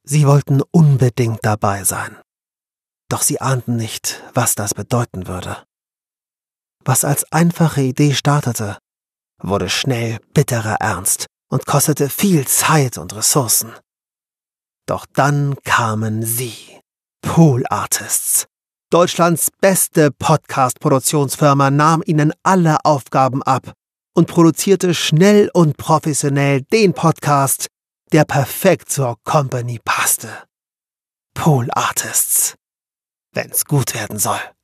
Sie wollten unbedingt dabei sein. Doch sie ahnten nicht, was das bedeuten würde. Was als einfache Idee startete, wurde schnell bitterer Ernst und kostete viel Zeit und Ressourcen. Doch dann kamen sie, Pool Artists. Deutschlands beste Podcast-Produktionsfirma nahm ihnen alle Aufgaben ab und produzierte schnell und professionell den Podcast, der perfekt zur Company passte. Pool Artists. Wenn's gut werden soll.